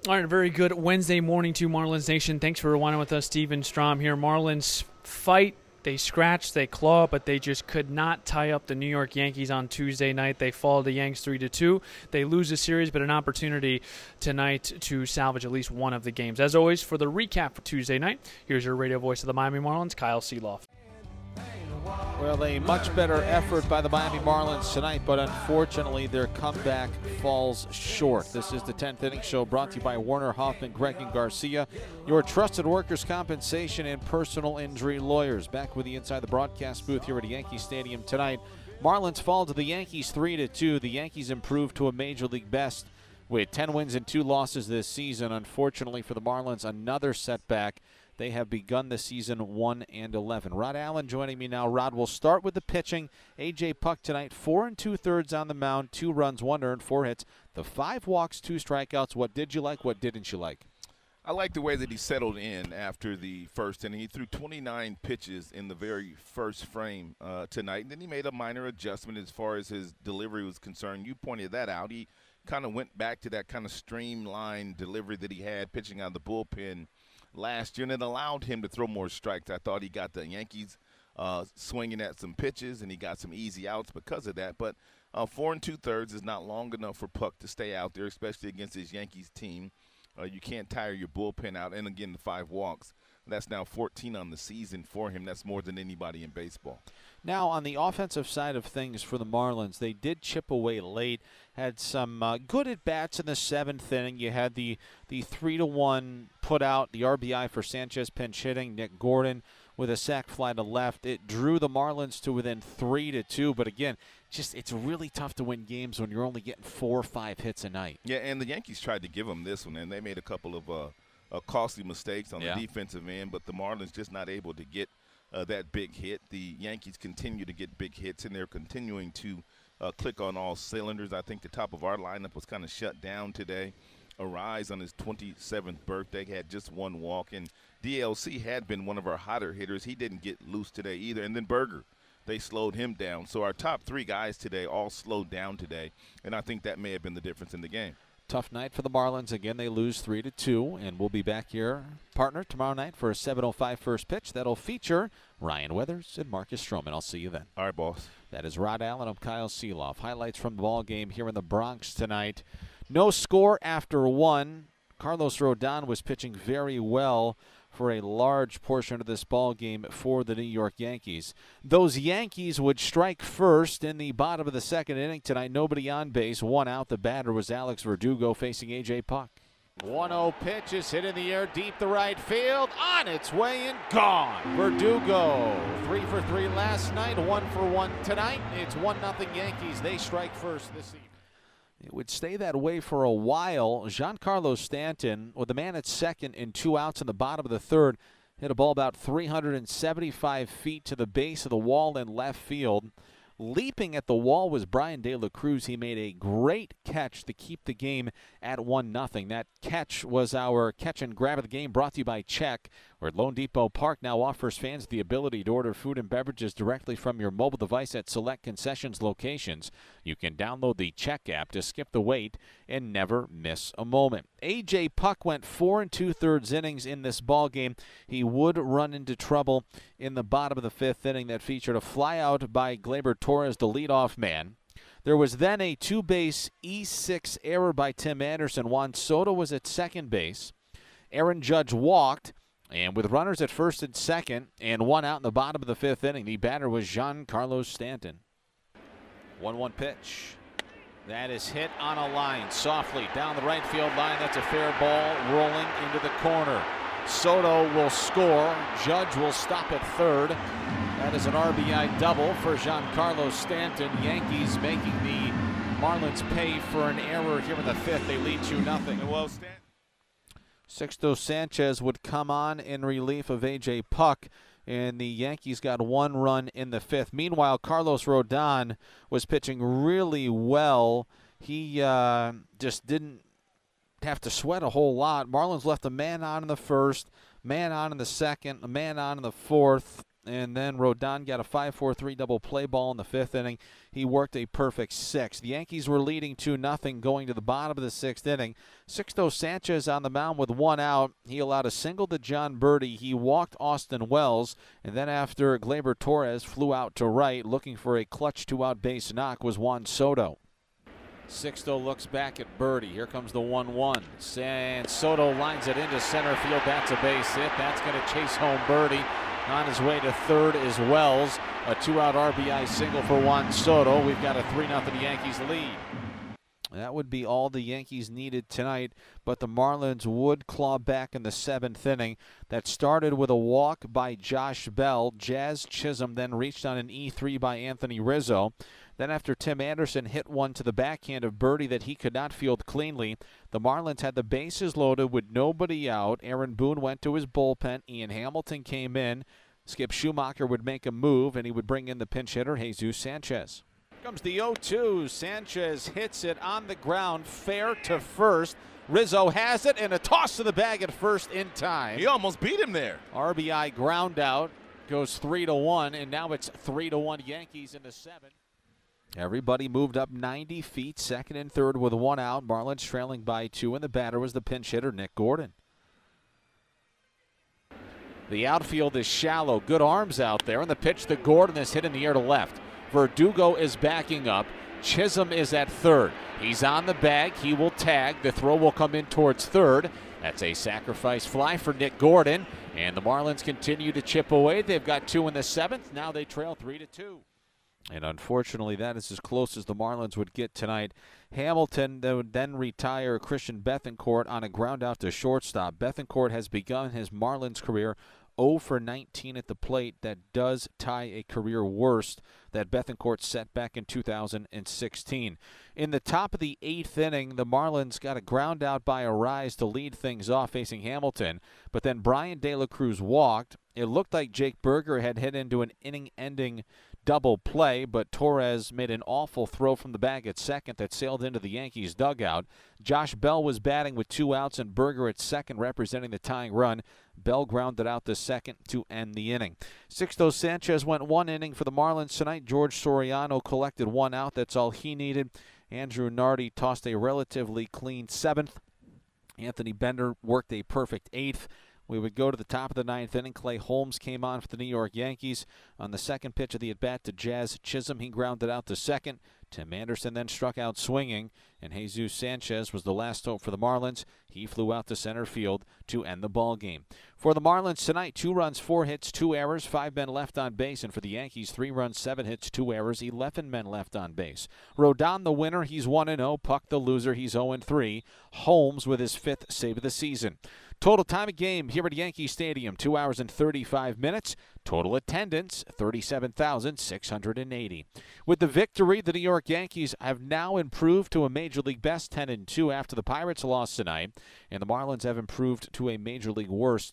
All right, a very good Wednesday morning to Marlins Nation. Thanks for rewinding with us. Steven Strom here. Marlins fight. They scratch, they claw, but they just could not tie up the New York Yankees on Tuesday night. They fall to the Yanks 3-2. They lose the series, but an opportunity tonight to salvage at least one of the games. As always, for the recap for Tuesday night, here's your radio voice of the Miami Marlins, Kyle Seeloff. Well, a much better effort by the Miami Marlins tonight, but unfortunately their comeback falls short. This is the 10th Inning Show, brought to you by Warner Hoffman, Greg and Garcia, your trusted workers' compensation and personal injury lawyers. Back with you inside the broadcast booth here at Yankee Stadium tonight. Marlins fall to the Yankees 3-2. The Yankees improve to a Major League best with 10 wins and 2 losses this season. Unfortunately for the Marlins, another setback. They have begun the season 1-11. Rod Allen joining me now. Rod, we'll start with the pitching. A.J. Puk tonight, 4 2/3 on the mound, 2 runs, 1 earned, 4 hits. The 5 walks, 2 strikeouts. What did you like? What didn't you like? I like the way that he settled in after the first inning. He threw 29 pitches in the very first frame tonight. And then he made a minor adjustment as far as his delivery was concerned. You pointed that out. He kind of went back to that kind of streamlined delivery that he had pitching out of the bullpen last year, and it allowed him to throw more strikes. I thought he got the Yankees swinging at some pitches, and he got some easy outs because of that. But 4 2/3 is not long enough for Puk to stay out there, especially against his Yankees team. You can't tire your bullpen out. And, again, the 5 walks. That's now 14 on the season for him. That's more than anybody in baseball. Now, on the offensive side of things for the Marlins, they did chip away late, had some good at-bats in the 7th inning. You had the 3-1 put out, the RBI for Sanchez pinch hitting, Nick Gordon with a sac fly to left. It drew the Marlins to within 3-2, but again, it's really tough to win games when you're only getting 4 or 5 hits a night. Yeah, and the Yankees tried to give them this one, and they made a couple of costly mistakes on the defensive end, but the Marlins just not able to get that big hit. The Yankees continue to get big hits, and they're continuing to click on all cylinders. I think the top of our lineup was kind of shut down today. Arise on his 27th birthday had just 1 walk, and DLC had been one of our hotter hitters. He didn't get loose today either. And then Berger, they slowed him down. So our top 3 guys today all slowed down today, and I think that may have been the difference in the game. Tough night for the Marlins. Again, they lose 3-2, and we'll be back here, partner, tomorrow night for a 7:05 first pitch. That'll feature Ryan Weathers and Marcus Stroman. I'll see you then. All right, boss. That is Rod Allen. I'm Kyle Seeloff. Highlights from the ball game here in the Bronx tonight. No score after 1. Carlos Rodon was pitching very well for a large portion of this ball game for the New York Yankees. Those Yankees would strike first in the bottom of the 2nd inning tonight. Nobody on base. 1 out. The batter was Alex Verdugo facing A.J. Puk. 1-0 pitch is hit in the air deep the right field. On its way and gone. Verdugo 3 for 3 last night. 1 for 1 tonight. It's 1-0 Yankees. They strike first this evening. It would stay that way for a while. Giancarlo Stanton, with the man at second and 2 outs in the bottom of the 3rd, hit a ball about 375 feet to the base of the wall in left field. Leaping at the wall was Brian De La Cruz. He made a great catch to keep the game at 1-0. That catch was our catch and grab of the game, brought to you by Czech, where Lone Depot Park now offers fans the ability to order food and beverages directly from your mobile device at select concessions locations. You can download the Czech app to skip the wait and never miss a moment. A.J. Puk went 4 2/3 innings in this ball game. He would run into trouble in the bottom of the 5th inning that featured a flyout by Gleyber Torres, the leadoff man. There was then a 2-base E6 error by Tim Anderson. Juan Soto was at second base. Aaron Judge walked, and with runners at first and second and 1 out in the bottom of the 5th inning, the batter was Giancarlo Stanton. 1-1 pitch. That is hit on a line softly down the right field line. That's a fair ball rolling into the corner. Soto will score. Judge will stop at 3rd. That is an RBI double for Giancarlo Stanton. Yankees making the Marlins pay for an error here in the 5th. They lead 2-0. Well, Sixto Sanchez would come on in relief of A.J. Puk, and the Yankees got 1 run in the 5th. Meanwhile, Carlos Rodon was pitching really well. He just didn't have to sweat a whole lot. Marlins left a man on in the 1st, man on in the 2nd, a man on in the 4th, and then Rodon got a 5-4-3 double play ball in the 5th inning. He worked a perfect 6. The Yankees were leading 2-0 going to the bottom of the 6th inning. Sixto Sanchez on the mound with 1 out. He allowed a single to John Birdie. He walked Austin Wells, and then after Gleyber Torres flew out to right looking for a clutch 2-out base knock was Juan Soto. Sixto looks back at Birdie. Here comes the 1-1. And Soto lines it into center field. That's a base hit. That's going to chase home Birdie. On his way to third is Wells. A 2-out RBI single for Juan Soto. We've got a 3-0 Yankees lead. That would be all the Yankees needed tonight, but the Marlins would claw back in the 7th inning. That started with a walk by Josh Bell. Jazz Chisholm then reached on an E3 by Anthony Rizzo. Then after Tim Anderson hit one to the backhand of Birdie that he could not field cleanly, the Marlins had the bases loaded with nobody out. Aaron Boone went to his bullpen. Ian Hamilton came in. Skip Schumacher would make a move, and he would bring in the pinch hitter, Jesus Sanchez. Comes the 0-2. Sanchez hits it on the ground, fair to first. Rizzo has it, and a toss to the bag at first in time. He almost beat him there. RBI ground out, goes 3-1, and now it's 3-1 Yankees in the 7th. Everybody moved up 90 feet, 2nd and 3rd with 1 out. Marlins trailing by 2, and the batter was the pinch hitter, Nick Gordon. The outfield is shallow. Good arms out there, and the pitch to Gordon is hit in the air to left. Verdugo is backing up. Chisholm is at third. He's on the bag. He will tag. The throw will come in towards third. That's a sacrifice fly for Nick Gordon. And the Marlins continue to chip away. They've got 2 in the 7th. Now they trail 3-2. And unfortunately, that is as close as the Marlins would get tonight. Hamilton would then retire Christian Bethancourt on a ground out to shortstop. Bethancourt has begun his Marlins career 0 for 19 at the plate. That does tie a career worst that Bethancourt set back in 2016. In the top of the 8th inning, the Marlins got a ground out by Arise to lead things off facing Hamilton, but then Brian De La Cruz walked. It looked like Jake Berger had hit into an inning-ending double play, but Torres made an awful throw from the bag at second that sailed into the Yankees dugout. Josh Bell was batting with 2 outs and Berger at second representing the tying run. Bell grounded out the second to end the inning. Sixto Sanchez went 1 inning for the Marlins tonight. George Soriano collected 1 out. That's all he needed. Andrew Nardi tossed a relatively clean 7th. Anthony Bender worked a perfect 8th. We would go to the top of the 9th inning. Clay Holmes came on for the New York Yankees. On the second pitch of the at-bat to Jazz Chisholm, he grounded out to second. Tim Anderson then struck out swinging, and Jesus Sanchez was the last hope for the Marlins. He flew out to center field to end the ball game. For the Marlins tonight, 2 runs, 4 hits, 2 errors, 5 men left on base. And for the Yankees, 3 runs, 7 hits, 2 errors, 11 men left on base. Rodon the winner, he's 1-0. Puck the loser, he's 0-3. Holmes with his 5th save of the season. Total time of game here at Yankee Stadium, 2 hours and 35 minutes. Total attendance, 37,680. With the victory, the New York Yankees have now improved to a Major League best 10-2 after the Pirates lost tonight, and the Marlins have improved to a Major League worst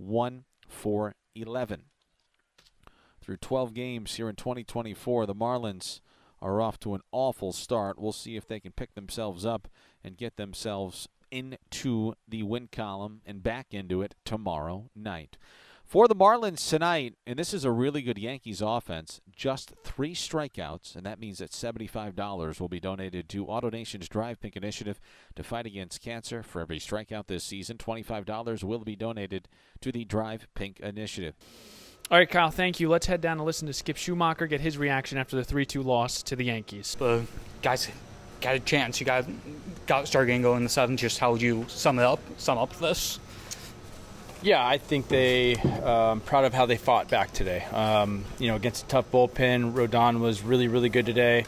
1-11. Through 12 games here in 2024, the Marlins are off to an awful start. We'll see if they can pick themselves up and get themselves into the win column and back into it tomorrow night. For the Marlins tonight, and this is a really good Yankees offense, just 3 strikeouts, and that means that $75 will be donated to AutoNation's Drive Pink Initiative to fight against cancer. For every strikeout this season, $25 will be donated to the Drive Pink Initiative. All right, Kyle, thank you. Let's head down and listen to Skip Schumacher get his reaction after the 3-2 loss to the Yankees. Guys, got a chance. You got to start getting going in the 7th. Just how would you sum up this? Yeah, I think they proud of how they fought back today. Against a tough bullpen, Rodon was really, really good today,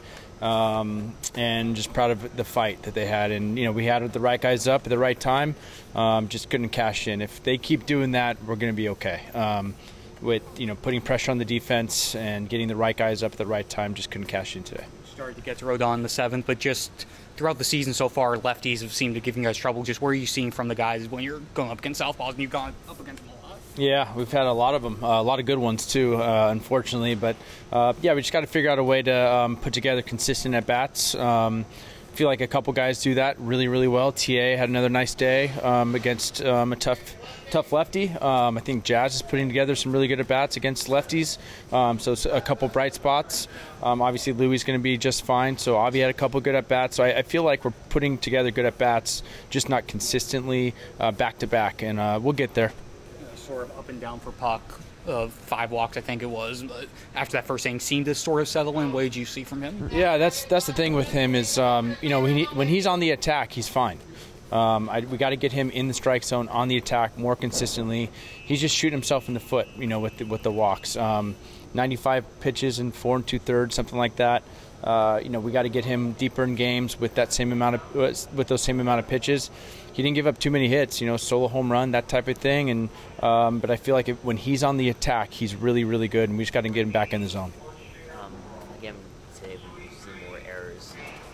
and just proud of the fight that they had. And we had the right guys up at the right time, just couldn't cash in. If they keep doing that, we're going to be okay. With putting pressure on the defense and getting the right guys up at the right time, just couldn't cash in today. Started to get to Rodon in the 7th, but just throughout the season so far, lefties have seemed to give you guys trouble. Just where are you seeing from the guys when you're going up against southpaws and you've gone up against them a lot? Yeah, we've had a lot of them, a lot of good ones too, unfortunately. But we just got to figure out a way to put together consistent at bats. feel like a couple guys do that really, really well. TA had another nice day against a tough lefty. I think Jazz is putting together some really good at-bats against lefties, so it's a couple bright spots. Obviously, Louis is going to be just fine, so Avi had a couple good at-bats. So I feel like we're putting together good at-bats, just not consistently back-to-back, and we'll get there. Sort of up and down for Puck. 5 walks, I think it was. But after that first inning, seemed to sort of settle in. What did you see from him? Yeah, that's the thing with him is, when he's on the attack, he's fine. We got to get him in the strike zone on the attack more consistently. He's just shooting himself in the foot, with the walks. 95 pitches in 4 2/3, something like that. We got to get him deeper in games with those same amount of pitches. He didn't give up too many hits, solo home run, that type of thing. And but I feel like when he's on the attack, he's really, really good, and we just got to get him back in the zone. Again, today we see more errors.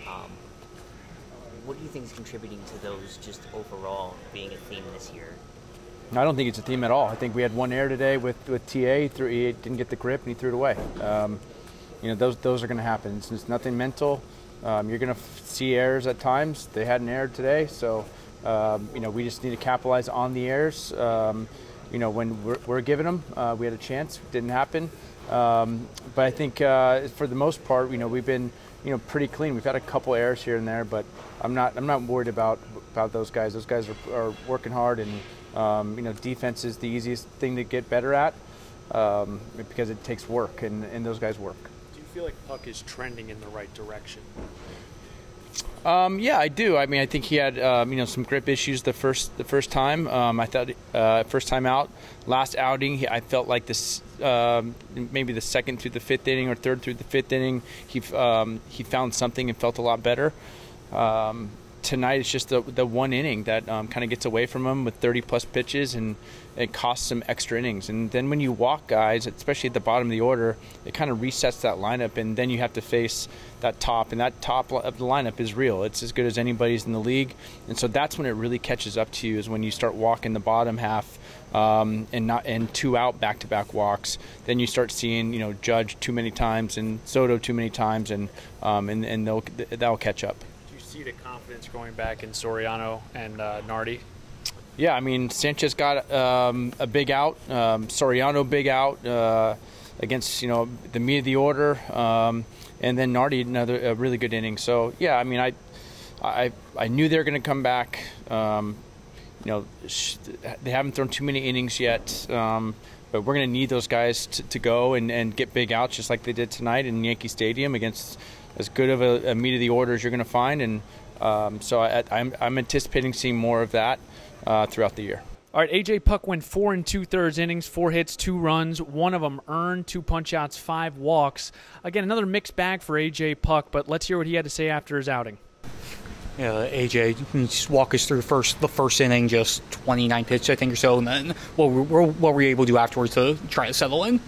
What do you think is contributing to those just overall being a theme this year? I don't think it's a theme at all. I think we had one error today with TA. He didn't get the grip, and he threw it away. Those are going to happen. It's nothing mental. You're going to see errors at times. They had an error today, so we just need to capitalize on the errors. When we're giving them, we had a chance. It didn't happen. But I think for the most part, we've been pretty clean. We've had a couple errors here and there, but I'm not worried about those guys. Those guys are working hard, and defense is the easiest thing to get better at because it takes work, and those guys work. Do you feel like Puck is trending in the right direction? Yeah, I do. I mean, I think he had some grip issues the first time. I thought first time out, last outing, I felt like this maybe the second through the fifth inning or third through the fifth inning, he found something and felt a lot better. Tonight it's just the one inning that kind of gets away from him with 30-plus pitches, and it costs some extra innings. And then when you walk guys, especially at the bottom of the order, it kind of resets that lineup, and then you have to face that top, and that top of the lineup is real. It's as good as anybody's in the league, and so that's when it really catches up to you, is when you start walking the bottom half and 2 out back-to-back walks. Then you start seeing Judge too many times and Soto too many times, and that'll catch up. See the confidence going back in Soriano and Nardi? Yeah, I mean, Sanchez got a big out, Soriano big out against the meat of the order, and then Nardi a really good inning. So yeah, I mean, I knew they were going to come back. They haven't thrown too many innings yet, but we're going to need those guys to go and get big outs just like they did tonight in Yankee Stadium against as good of a meat of the order as you're going to find, and so I'm anticipating seeing more of that throughout the year. All right, A.J. Puck went 4 2/3 innings, 4 hits, 2 runs, one of them earned, 2 punch-outs, 5 walks. Again, another mixed bag for A.J. Puck, but let's hear what he had to say after his outing. Yeah, AJ, just walk us through the first inning, just 29 pitches, I think, or so, and then what were you able to do afterwards to try to settle in?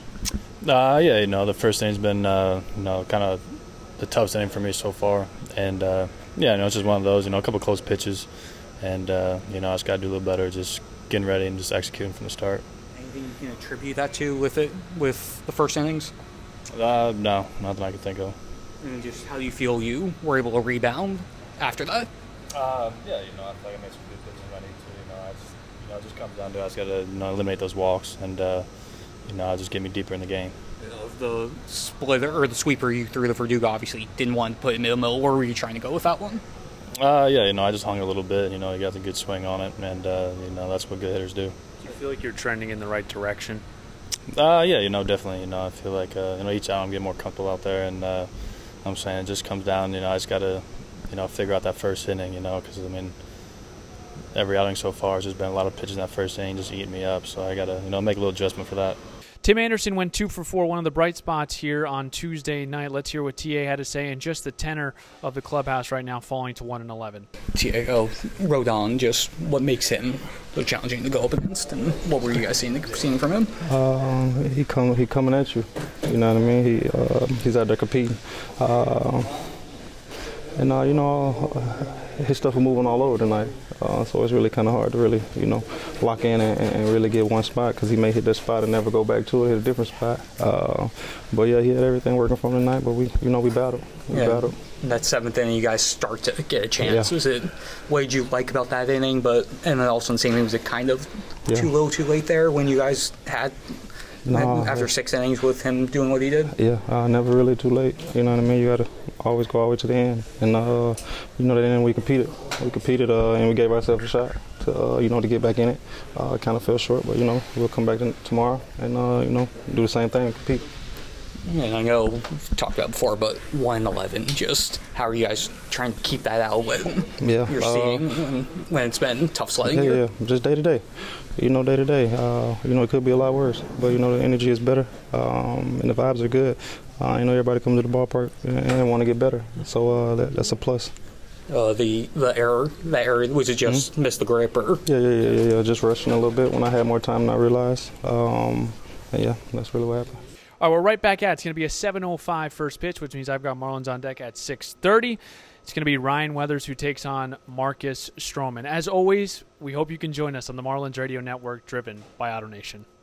The first inning's been kind of the toughest inning for me so far, and it's just one of those, a couple close pitches, and I just got to do a little better, just getting ready and just executing from the start. Anything you can attribute that to with the first innings? No, nothing I can think of. And just how do you feel you were able to rebound after that? I feel like I made some good pitches when I need to. It just comes down to I just got to eliminate those walks and just get me deeper in the game. The splitter or the sweeper you threw to Verdugo, obviously didn't want to put it in the middle. Where were you trying to go with that one? I just hung a little bit. He got the good swing on it, and that's what good hitters do. Do you feel like you're trending in the right direction? Definitely. I feel like each out I'm getting more comfortable out there, and I'm saying it just comes down. I just got to figure out that first inning. Because every outing so far has just been a lot of pitches in that first inning, just eating me up. So I got to make a little adjustment for that. Tim Anderson went 2 for 4, one of the bright spots here on Tuesday night. Let's hear what TA had to say and just the tenor of the clubhouse right now, falling to 1-11. Rodon, just what makes him so challenging to go up against, and what were you guys seeing from him? He coming at you. You know what I mean? He's out there competing. his stuff was moving all over tonight. So it's really kind of hard to really, lock in and really get one spot because he may hit that spot and never go back to it, hit a different spot. But yeah, he had everything working for him tonight. But we battled. We battled. That 7th inning, you guys start to get a chance. Yeah. Was it what did you like about that inning? And then also in the same inning, was it kind of too little, too late there when you guys had? After 6 innings with him doing what he did? Yeah, never really too late. You know what I mean? You got to always go all the way to the end. And, that end we competed. And we gave ourselves a shot to get back in it. Kind of fell short, but, we'll come back tomorrow and, do the same thing, compete. And I know we've talked about it before, but 1-11, just how are you guys trying to keep that out when you're seeing when it's been tough sledding here? Yeah, just day to day. Day to day. It could be a lot worse, but, the energy is better and the vibes are good. Everybody comes to the ballpark and want to get better, so that's a plus. The error, was it just missed the grip? Or? Yeah, just rushing a little bit when I had more time than I realized. That's really what happened. All right, we're right back at it. It's going to be a 7:05 first pitch, which means I've got Marlins on deck at 6:30. It's going to be Ryan Weathers who takes on Marcus Stroman. As always, we hope you can join us on the Marlins Radio Network, driven by AutoNation.